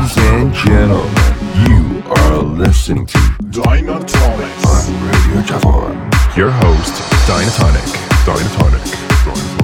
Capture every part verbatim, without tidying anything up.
and gentlemen, you are listening to Dynatonics on Radio Javon. Your host, Dynatonic. Dynatonic. Dynatonic.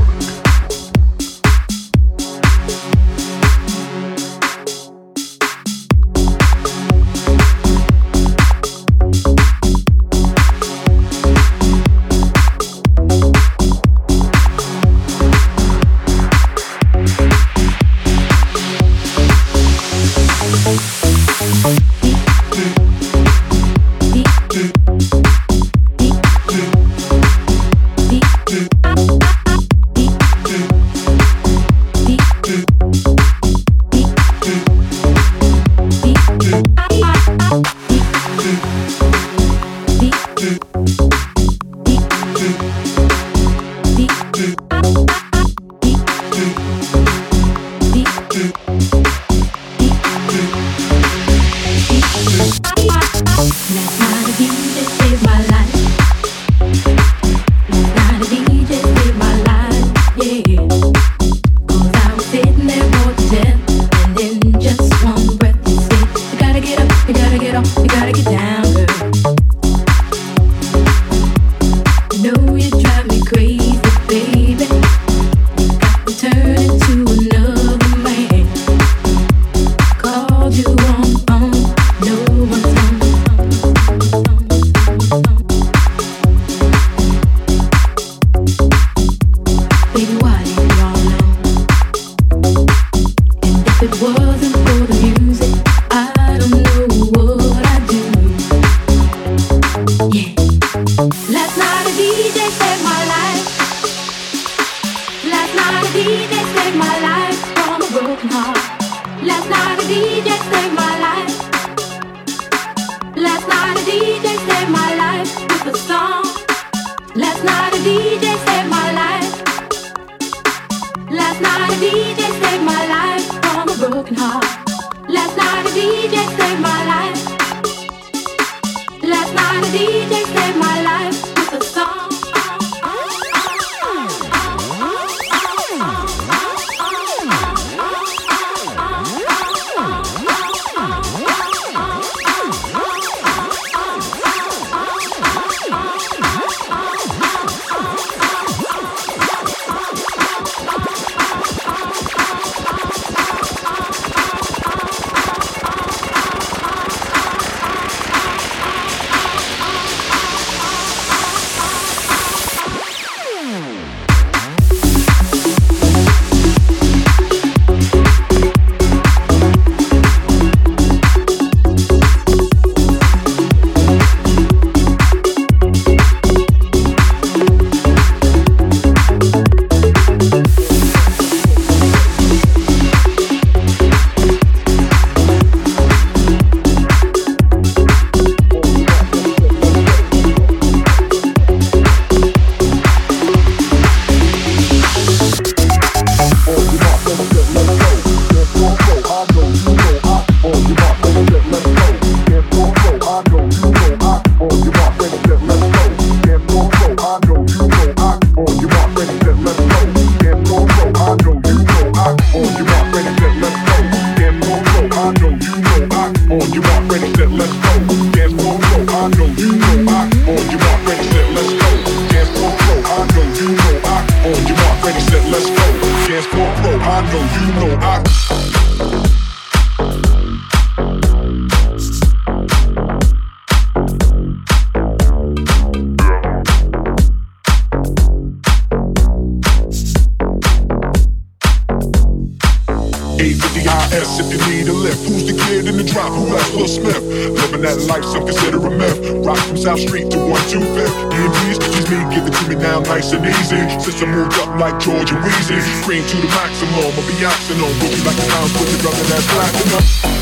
Cream to the maximum, I'll be oxing on. Would you like to bounce with your brother that's platinum?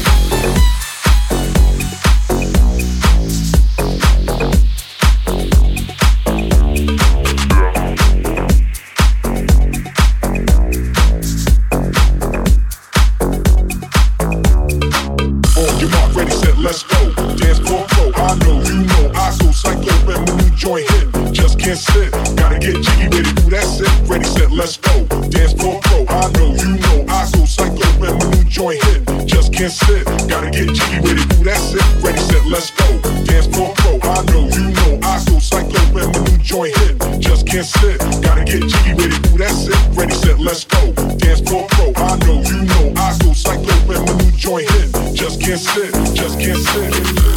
Let's go. Dance floor pro. I know, you know, I go psycho when my new joint hit. Just can't can't sit. Gotta get jiggy with it. Ooh, that's it. Ready, set, let's go. Dance floor pro. I know, you know. I go psycho when the new joint hit. Just can't sit. Gotta get jiggy with it. Ooh, that's it. Ready, set, let's go. Dance floor pro. I know, you know. I go psycho when the new joint hit. Just can't sit. Just can't sit.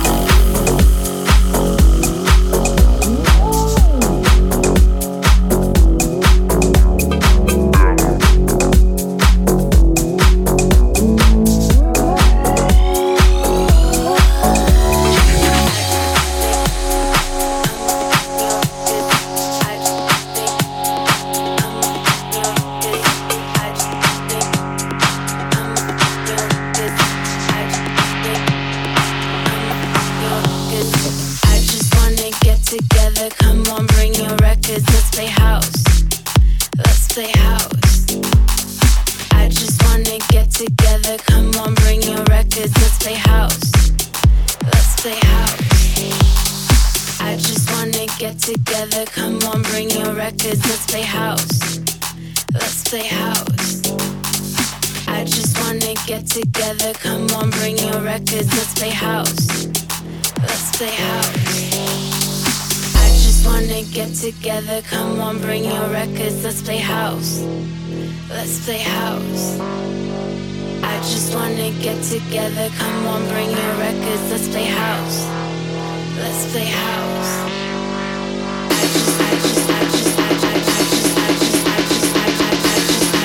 Together, come on, bring your records, let's play house. Let's play house. I just wanna get together, come on, bring your records, let's play house. Let's play house. I just, I just, I just, I just, I just, I just, I just, I just, I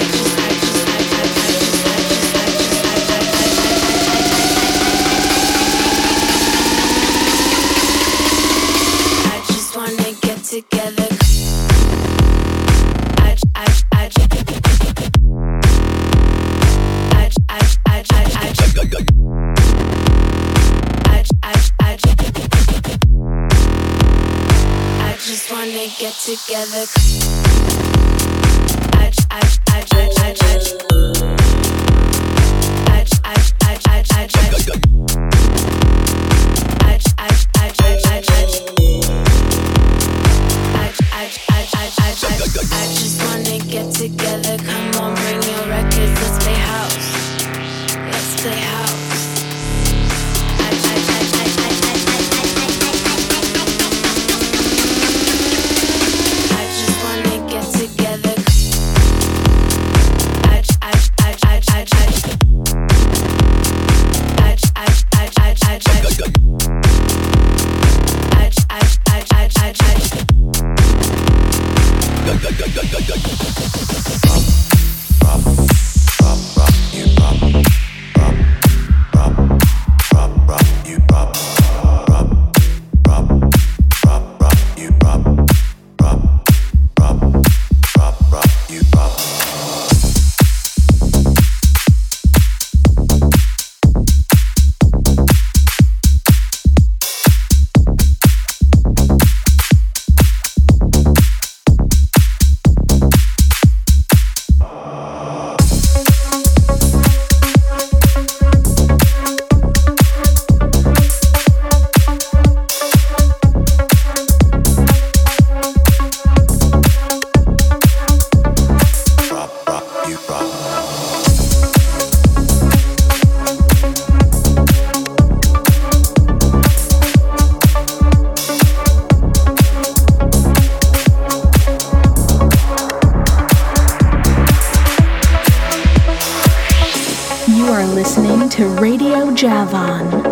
just, I just wanna get together. Get together. I, I, I, I, I, I, I, I, I, I, I just wanna get together. Come on, bring your records. Let's play house. Let's play house. to Radio Javon.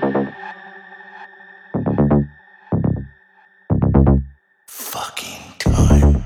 Fucking time. time.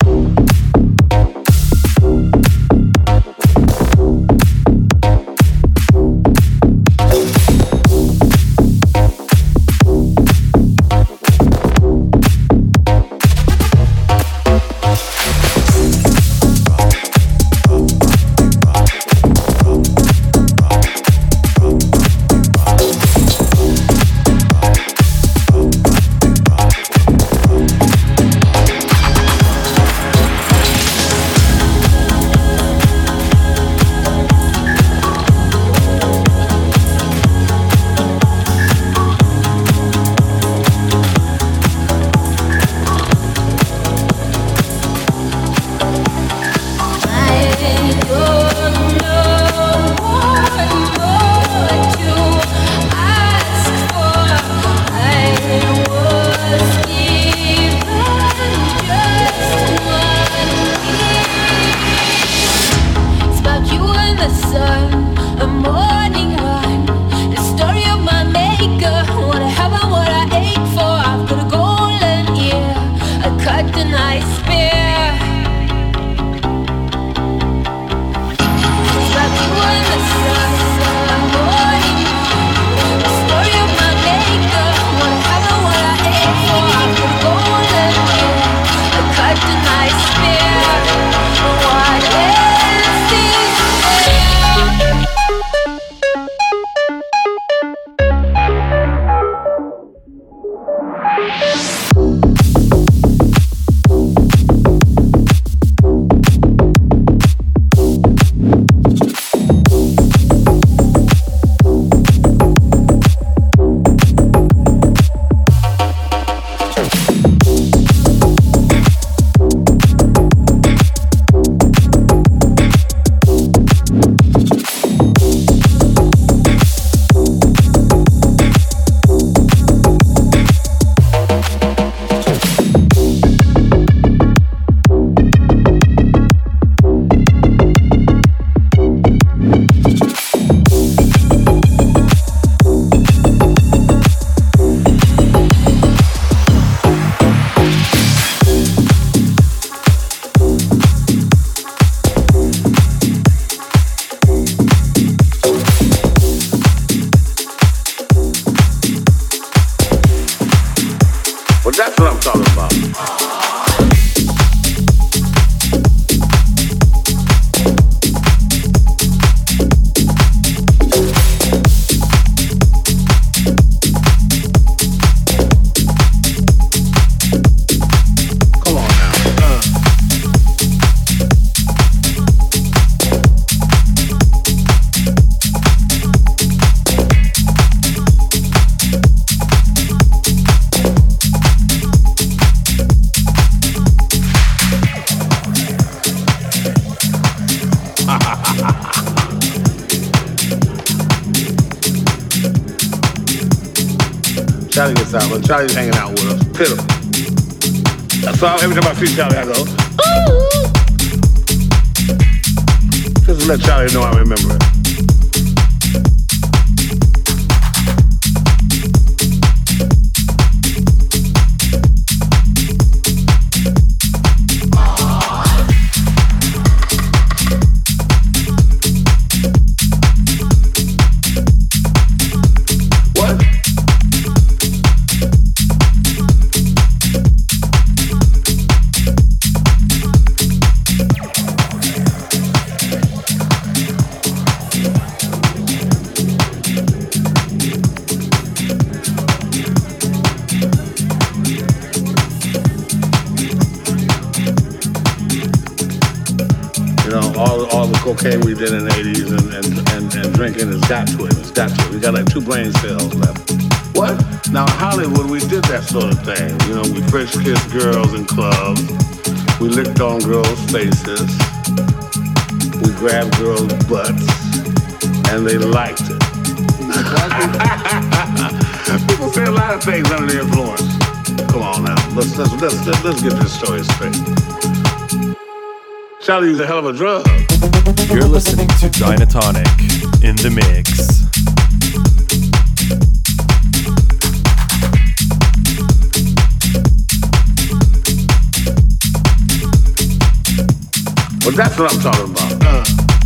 Charlie gets out, but Charlie's hanging out with us. Pitiful. So every time I see Charlie, I go, ooh. Just to let Charlie know I remember it. Cocaine we did in the eighties and, and, and, and drinking has got to it. It's got to it. We got like two brain cells left. What? Now in Hollywood, we did that sort of thing. You know, we French kissed girls in clubs. We licked on girls' faces. We grabbed girls' butts. And they liked it. People say a lot of things under the influence. Come on now. Let's, let's, let's, let's, let's get this story straight. Charlie used a hell of a drug. You're listening to Dynatonic in the mix. Well, that's what I'm talking about. Uh.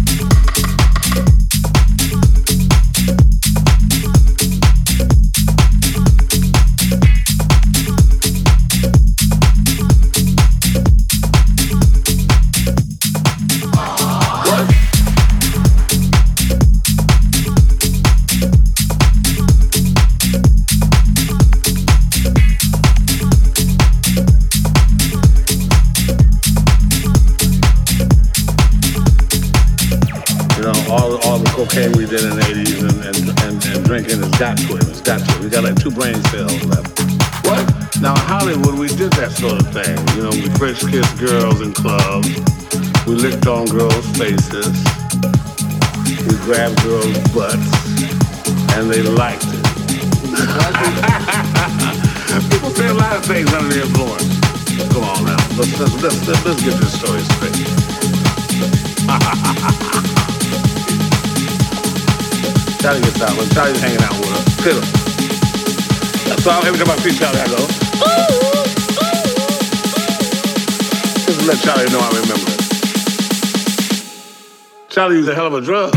Cocaine we did in the eighties and, and, and, and drinking has got to it. It's got to it. We got like two brain cells left. What? Now in Hollywood we did that sort of thing. You know, we French kissed girls in clubs. We licked on girls' faces. We grabbed girls' butts. And they liked it. People say a lot of things under the influence. Come on now. Let's, let's, let's, let's, let's get this story straight. Charlie gets out, when Charlie's hanging out with us. Hit him. So every time I see Charlie, I go, ooh, just to let Charlie know I remember it. Charlie used a hell of a drug.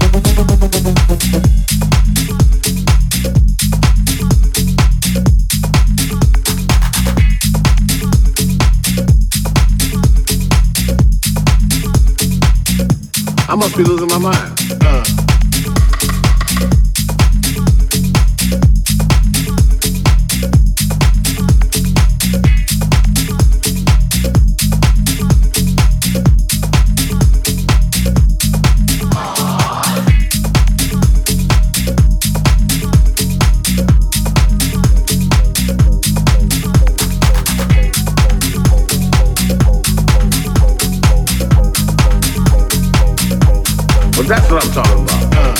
I must be losing my mind. Uh. That's what I'm talking about. Uh.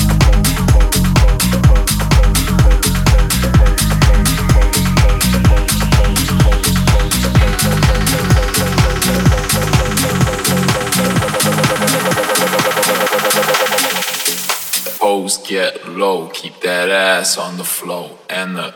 Hoes get low, keep that ass on the floor, and the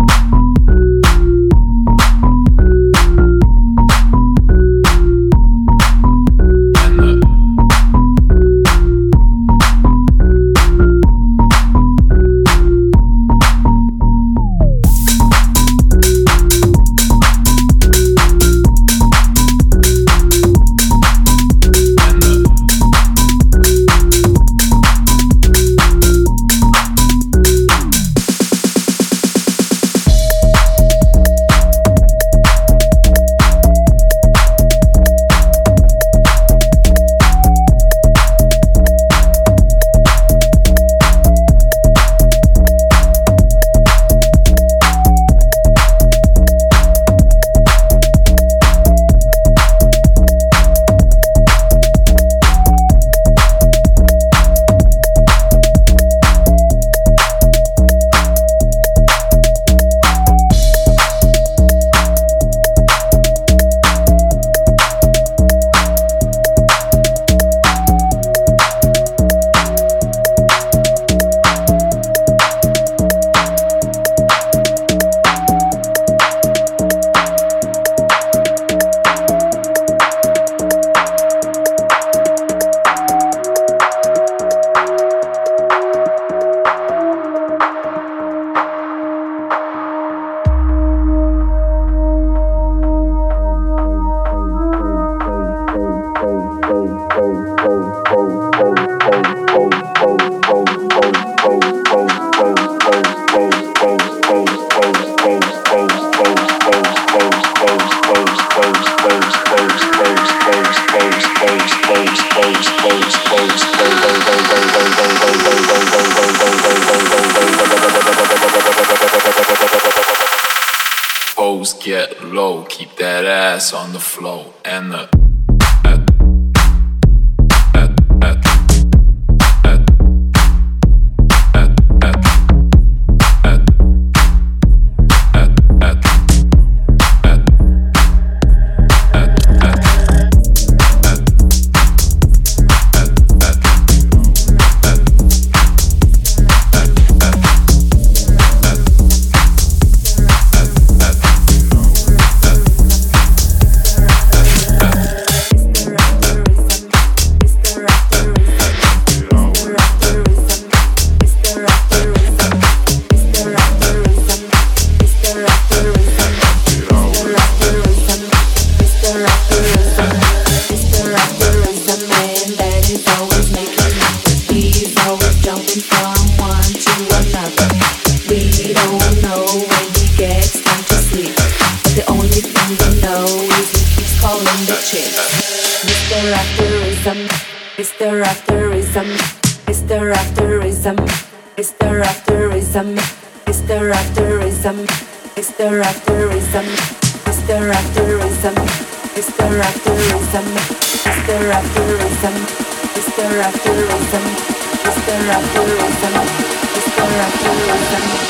Hoes get low, keep that ass on the floor, and the thing we know is he keeps calling the chicks. Mister Afterism, Mister Afterism, Mister Afterism, Mister Afterism, Mister Afterism, Mister Afterism, Mister Afterism, Mister Afterism, Mister Afterism, Mister Afterism, Mister Afterism, Mister Afterism.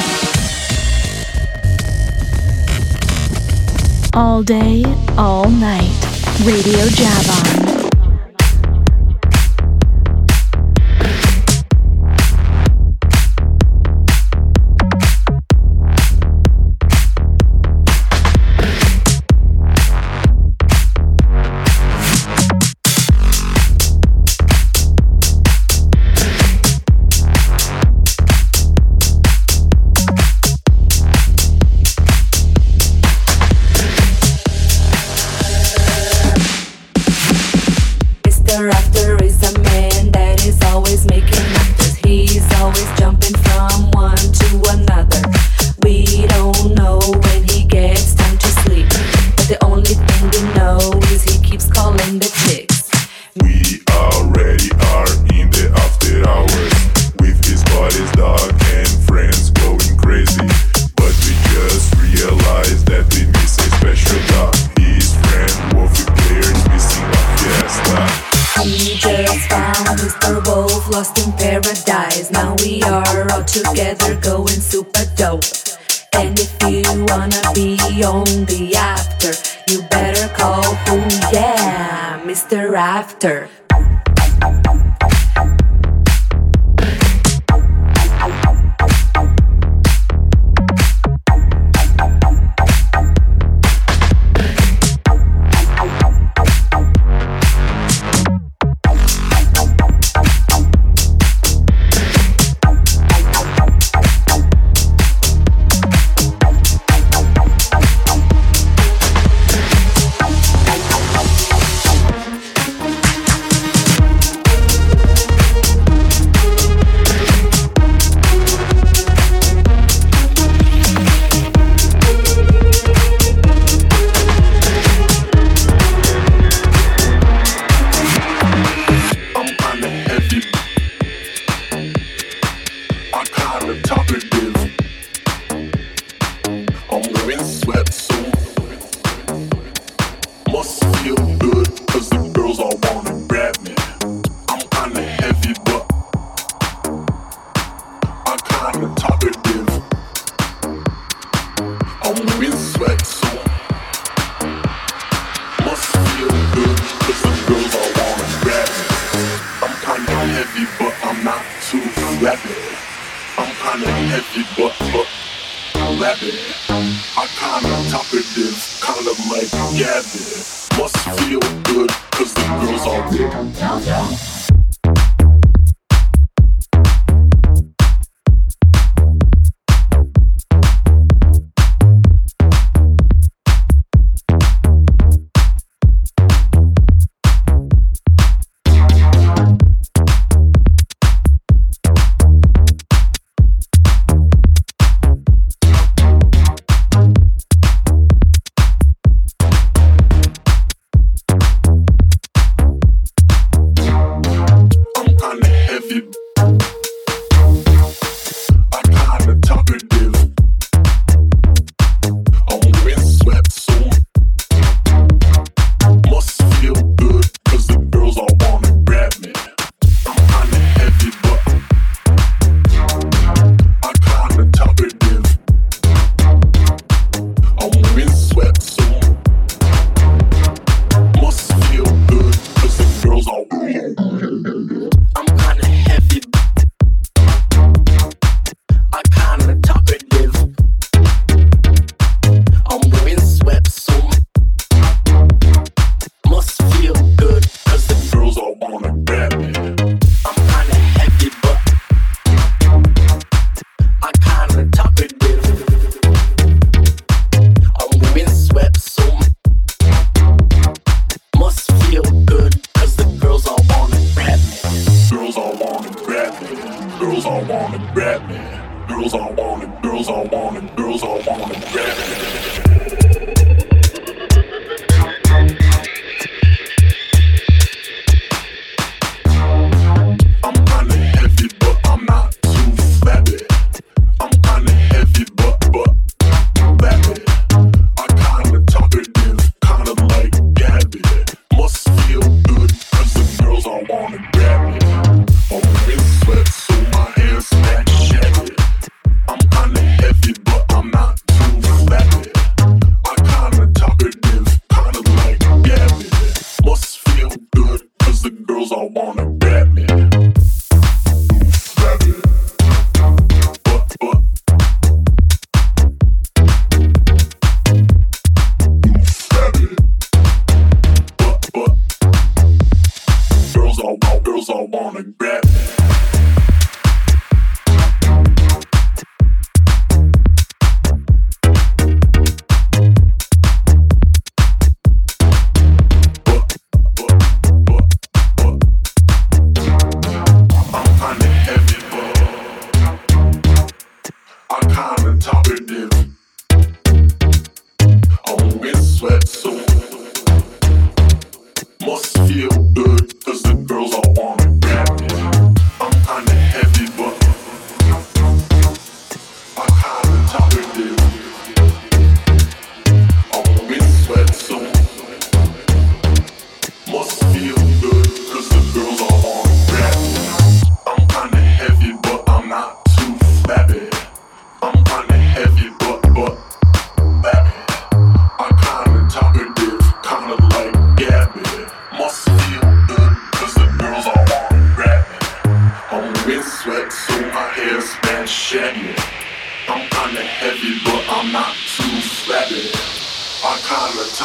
All day, all night. Radio Javon. Together going super dope. And if you wanna be on the after, you better call who? Yeah, Mister After.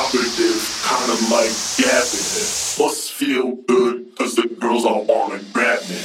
talkative, kinda like gabbing. Must feel good, cause the girls all wanna grab me.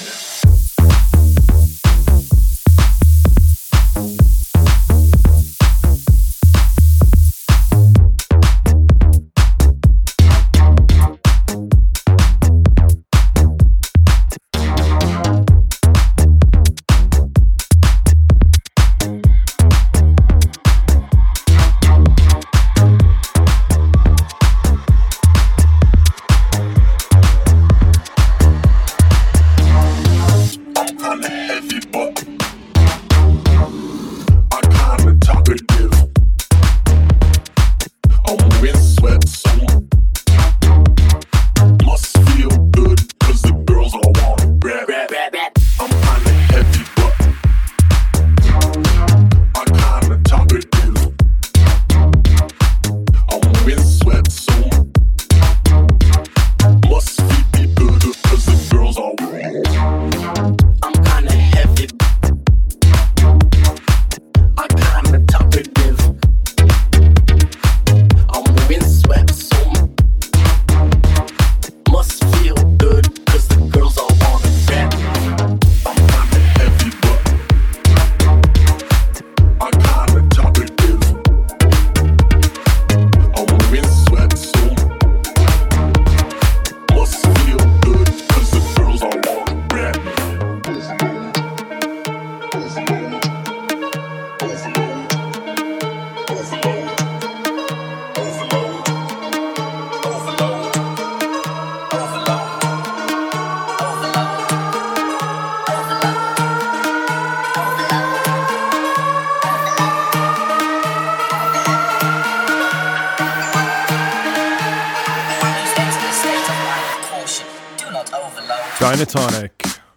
Dynatonic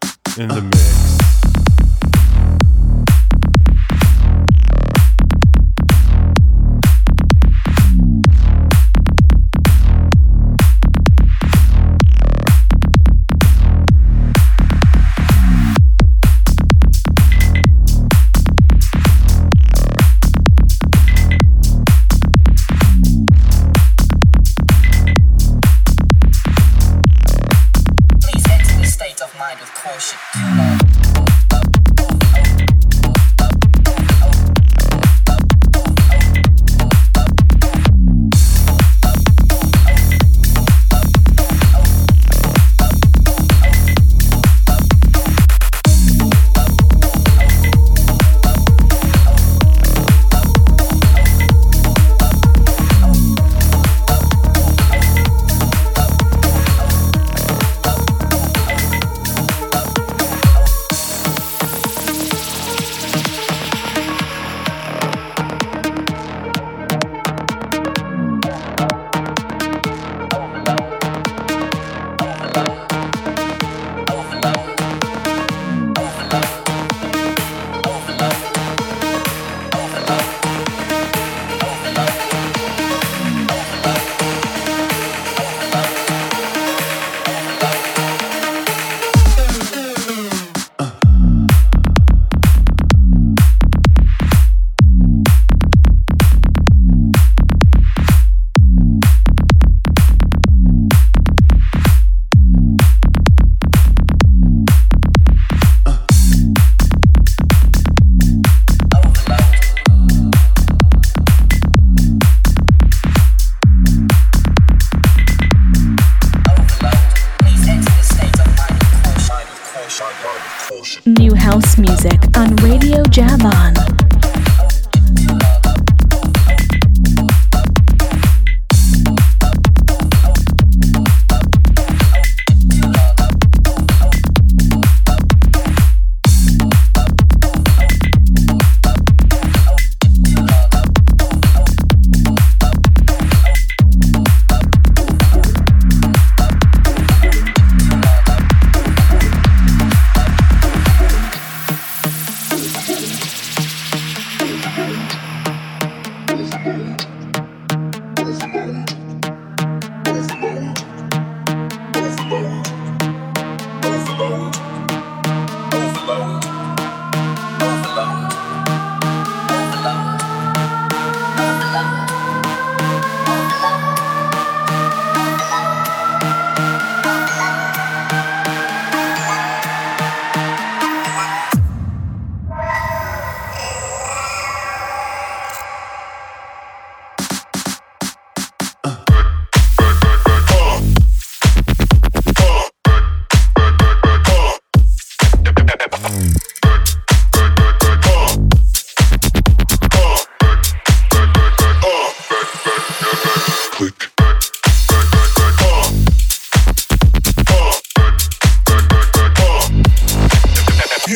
in the mix. New house music on Radio Javan.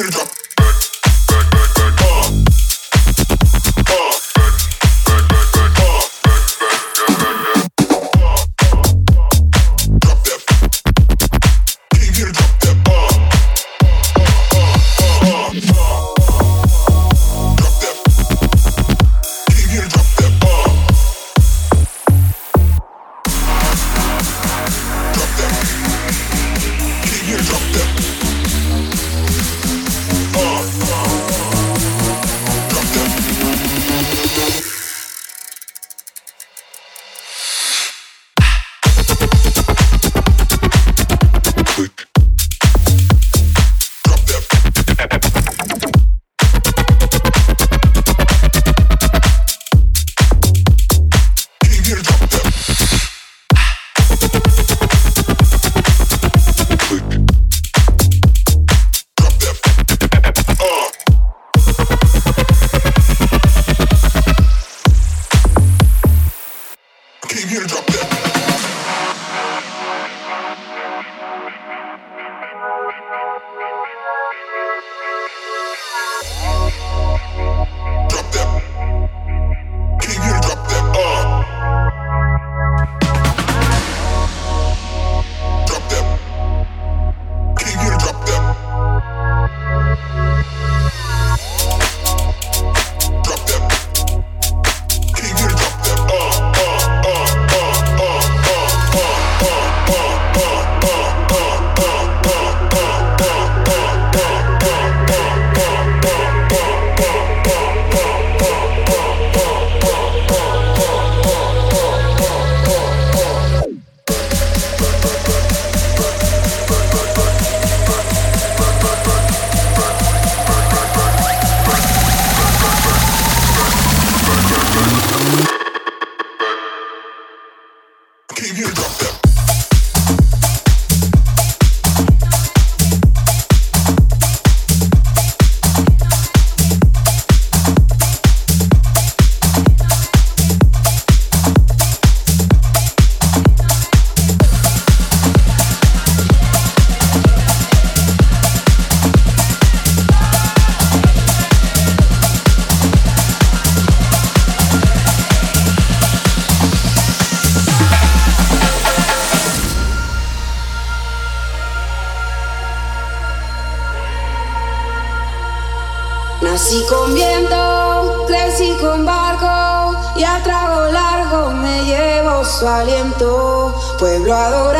Nací con viento, crecí con barco y a trago largo me llevo su aliento. Pueblo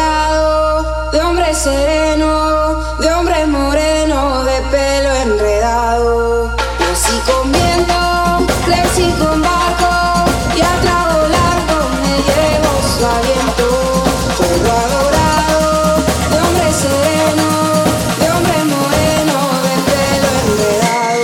adorado, de hombre sereno, de hombre moreno, de pelo enredado. Nací con viento, crecí con barco y a trago largo me llevo su aliento. Pueblo adorado, de hombre sereno, de hombre moreno, de pelo enredado.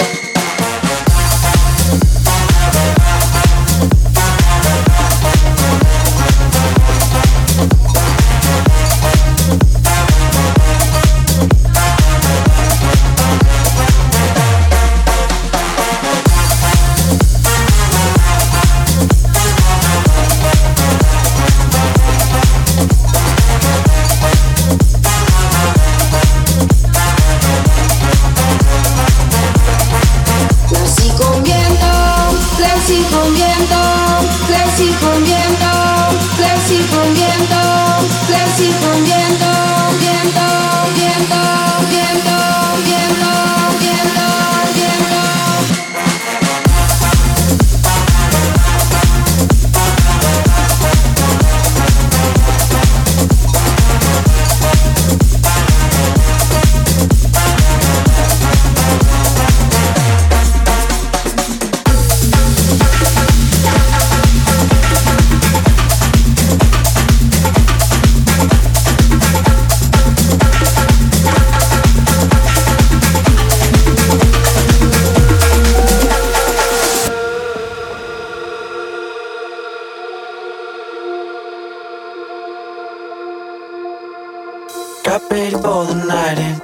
Got ready for the night in.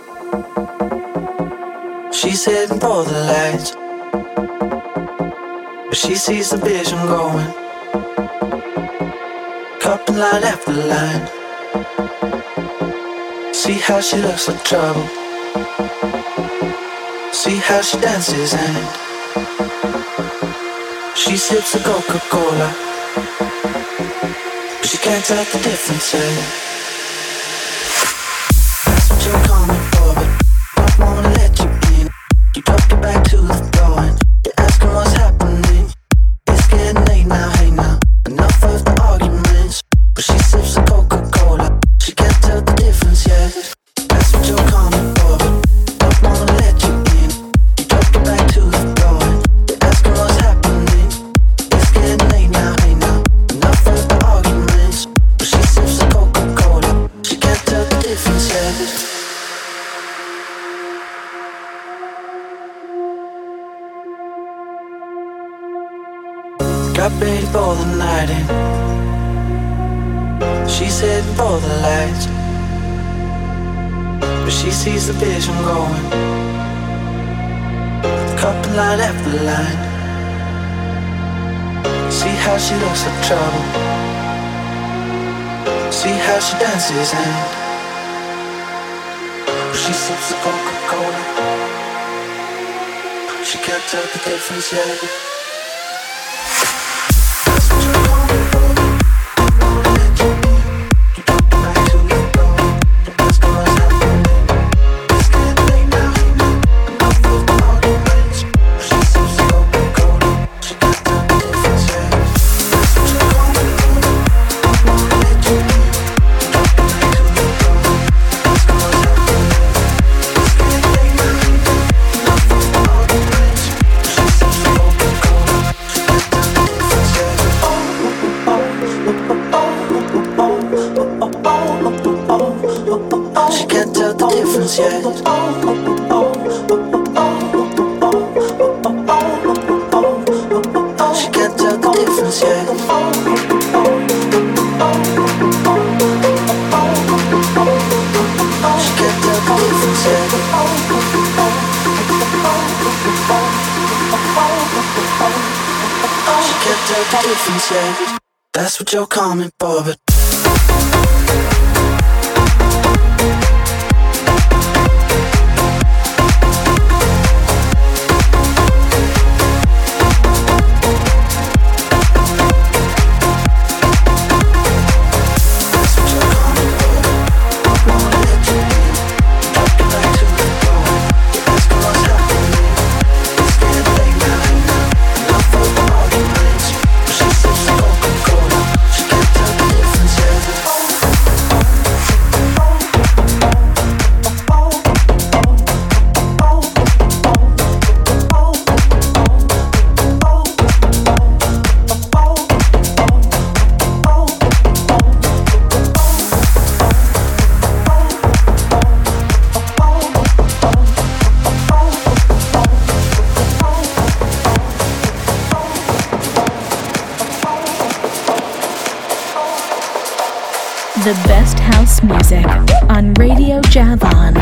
She's heading for the lights, but she sees the vision going. Cupping line after line. See how she looks like trouble. See how she dances and she sips a Coca-Cola, but she can't tell the difference. And that's what you're coming for, but don't wanna let you in. You drop your back to the door and you're asking what's happening. It's getting late now, hey now. Enough of the arguments, but she sips a Coca-Cola. She can't tell the difference yet. That's what you're coming for, but don't wanna let you in. You drop your back to the door and you're asking what's happening. It's getting late now, hey now. Enough of the arguments, but she sips a Coca-Cola. She can't tell the difference yet. Got ready for the night and she's heading for the lights, but she sees the vision going, couple line after line. See how she looks like trouble, see how she dances and she sips the Coca-Cola. She can't tell the difference yet. That's what you're coming for, but the best house music on Radio Javon.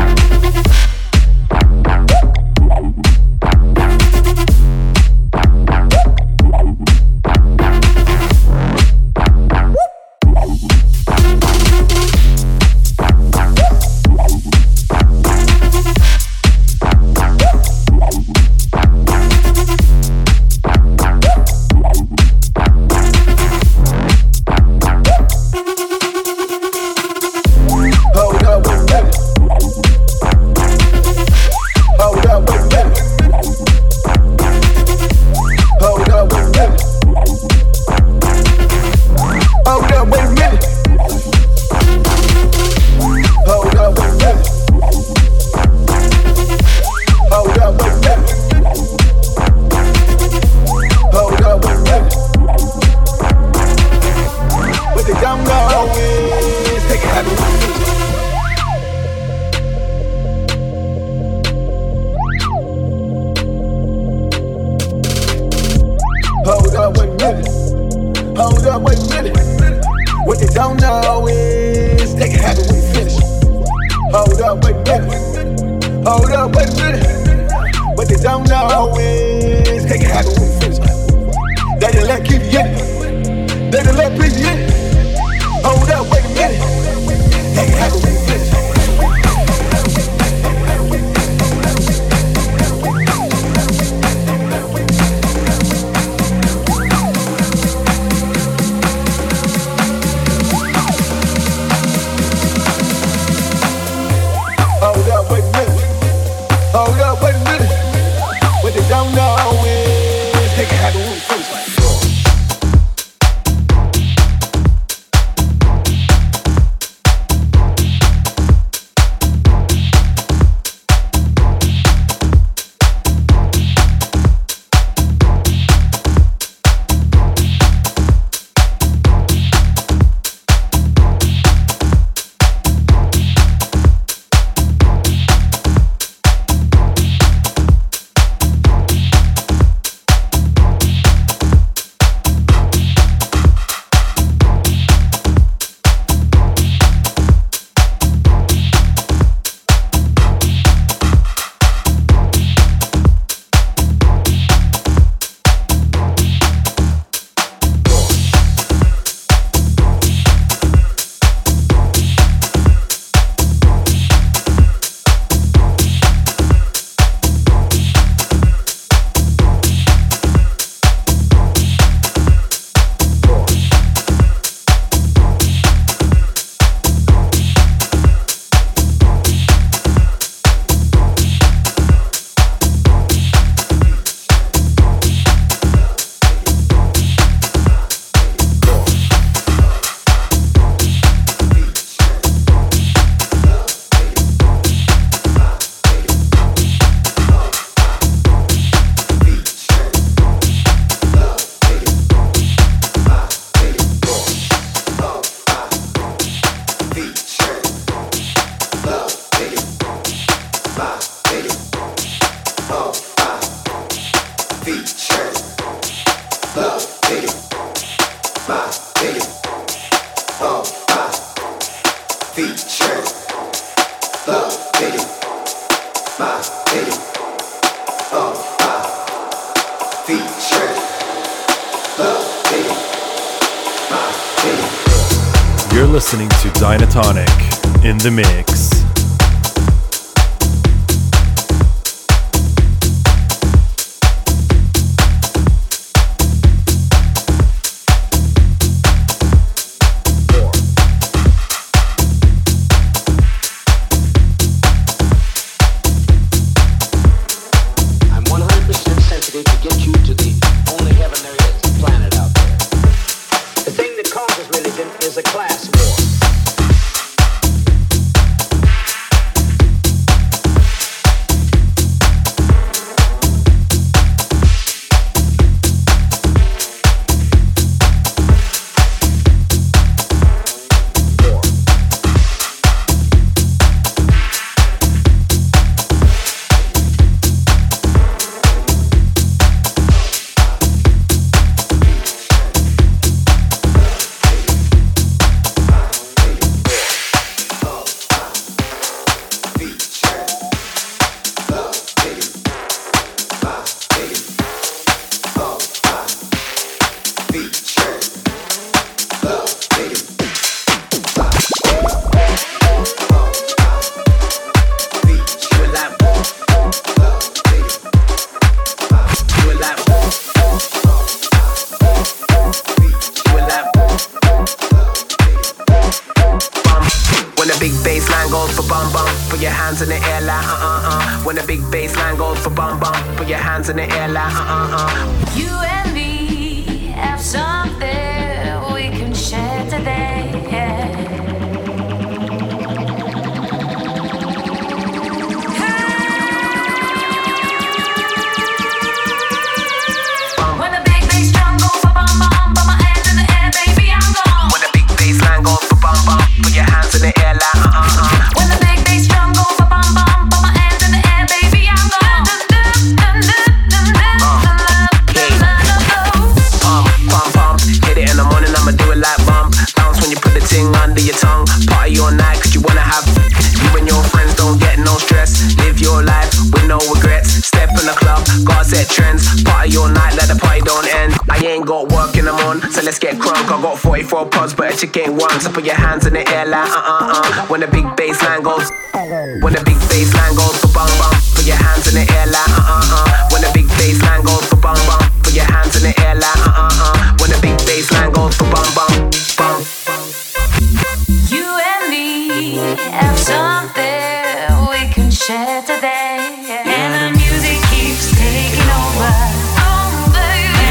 You're listening to Dynatonic in the mix. In the air like uh-uh-uh. You and me have something we can share today. When the big bass drum goes for bum bum, put my hands in the air, baby, I'm gone. When the big bass line goes for bum bum, put your hands in the air like uh-uh-uh. When the big bass drum goes for bum bum, put my hands in the air, baby, I'm gone. Under your tongue, party all night cause you wanna have. You and your friends don't get no stress. Live your life with no regrets. Step in the club, gotta set trends. Party all night, let the party don't end. I ain't got work in the morning, so let's get crunk. I got forty-four pods, but a chick ain't one. So put your hands in the air like uh-uh-uh. When the big bass line goes, when the big bass line goes for bum bum, put your hands in the air like uh-uh-uh. When the big bass line goes for bum bum, put your hands in the air like uh-uh-uh. When the big bass line goes for bum bum, bum. You and me have something we can share today, and the music keeps taking over. Oh, baby.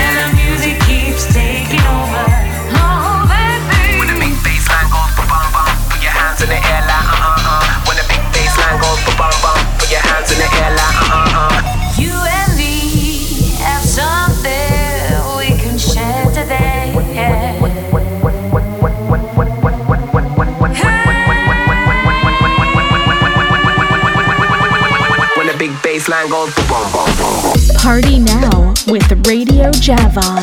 and goes boom, boom, boom. Party now with Radio Javon.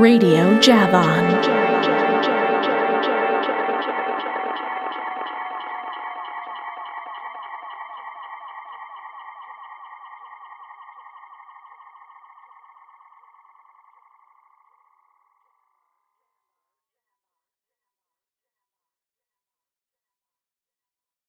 Radio Javon.